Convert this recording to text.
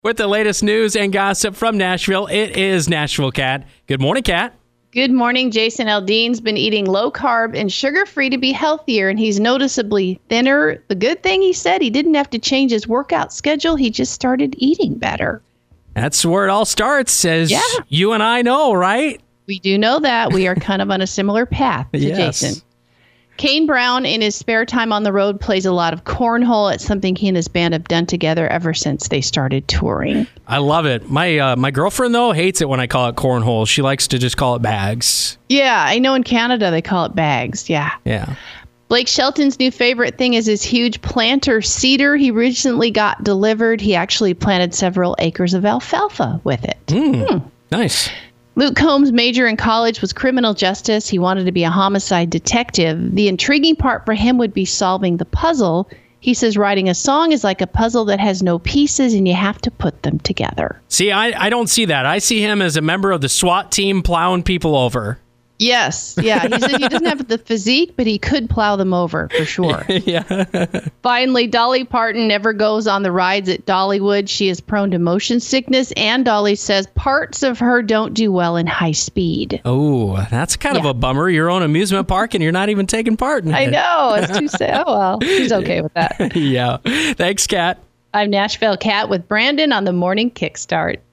With the latest news and gossip from Nashville, it is Nashville Cat. Good morning, Cat. Good morning. Jason Aldean's been eating low carb and sugar free to be healthier, and he's noticeably thinner. The good thing, he said, he didn't have to change his workout schedule. He just started eating better. That's where it all starts, as you and I know, right? We do know that. We are kind of on a similar path to Jason. Kane Brown, in his spare time on the road, plays a lot of cornhole. It's something he and his band have done together ever since they started touring. I love it. My girlfriend, though, hates it when I call it cornhole. She likes to just call it bags. Yeah, I know in Canada they call it bags. Yeah. Blake Shelton's new favorite thing is his huge planter cedar he recently got delivered. He actually planted several acres of alfalfa with it. Nice. Luke Combs' major in college was criminal justice. He wanted to be a homicide detective. The intriguing part for him would be solving the puzzle. He says writing a song is like a puzzle that has no pieces and you have to put them together. See, I don't see that. I see him as a member of the SWAT team plowing people over. Yes. Yeah. He said he doesn't have the physique, but he could plow them over for sure. Finally, Dolly Parton never goes on the rides at Dollywood. She is prone to motion sickness, and Dolly says parts of her don't do well in high speed. Oh, that's kind of a bummer. Your own amusement park, and you're not even taking part in it. I know. It's too sad. Oh, well, she's okay with that. Yeah. Thanks, Kat. I'm Nashville Cat with Brandon on the Morning Kickstart.